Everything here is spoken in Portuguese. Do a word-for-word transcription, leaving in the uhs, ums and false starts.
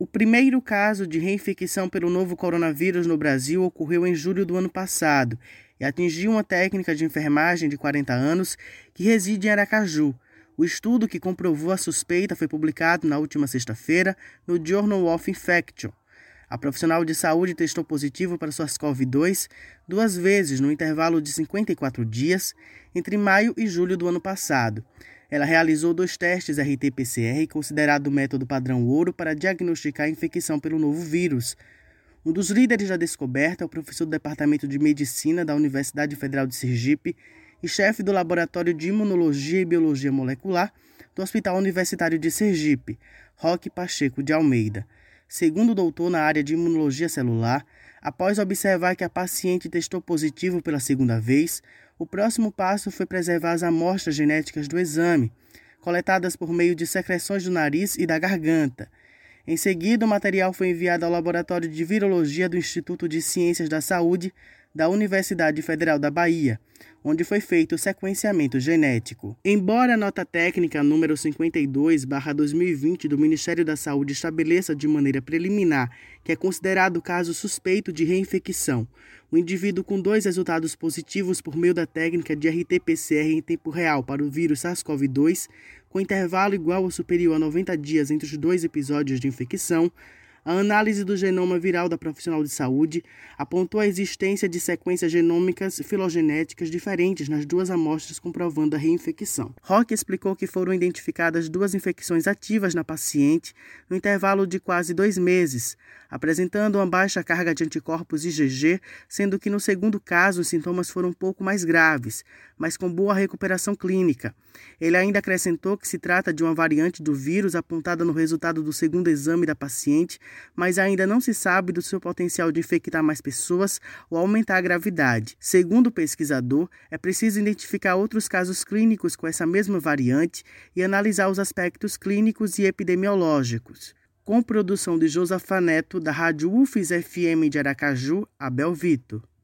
primeiro caso de reinfecção pelo novo coronavírus no Brasil ocorreu em julho do ano passado e atingiu uma técnica de enfermagem de quarenta anos que reside em Aracaju. O estudo que comprovou a suspeita foi publicado na última sexta-feira no Journal of Infection. A profissional de saúde testou positivo para SARS-CoV dois duas vezes no intervalo de cinquenta e quatro dias entre maio e julho do ano passado. Ela realizou dois testes R T P C R, considerado o método padrão ouro para diagnosticar a infecção pelo novo vírus. Um dos líderes da descoberta é o professor do Departamento de Medicina da Universidade Federal de Sergipe e chefe do Laboratório de Imunologia e Biologia Molecular do Hospital Universitário de Sergipe, Roque Pacheco de Almeida. Segundo o doutor na área de imunologia celular, após observar que a paciente testou positivo pela segunda vez, o próximo passo foi preservar as amostras genéticas do exame, coletadas por meio de secreções do nariz e da garganta. Em seguida, o material foi enviado ao Laboratório de Virologia do Instituto de Ciências da Saúde da Universidade Federal da Bahia, onde foi feito o sequenciamento genético. Embora a nota técnica número cinquenta e dois barra dois mil e vinte do Ministério da Saúde estabeleça de maneira preliminar que é considerado caso suspeito de reinfecção, o indivíduo com dois resultados positivos por meio da técnica de R T P C R em tempo real para o vírus SARS-CoV dois, com intervalo igual ou superior a noventa dias entre os dois episódios de infecção, a análise do genoma viral da profissional de saúde apontou a existência de sequências genômicas filogenéticas diferentes nas duas amostras, comprovando a reinfecção. Roque explicou que foram identificadas duas infecções ativas na paciente no intervalo de quase dois meses, apresentando uma baixa carga de anticorpos I G G, sendo que no segundo caso os sintomas foram um pouco mais graves, mas com boa recuperação clínica. Ele ainda acrescentou que se trata de uma variante do vírus apontada no resultado do segundo exame da paciente, mas ainda não se sabe do seu potencial de infectar mais pessoas ou aumentar a gravidade. Segundo o pesquisador, é preciso identificar outros casos clínicos com essa mesma variante e analisar os aspectos clínicos e epidemiológicos. Com produção de Josafa Neto, da Rádio U F S F M de Aracaju, Abel Vitor.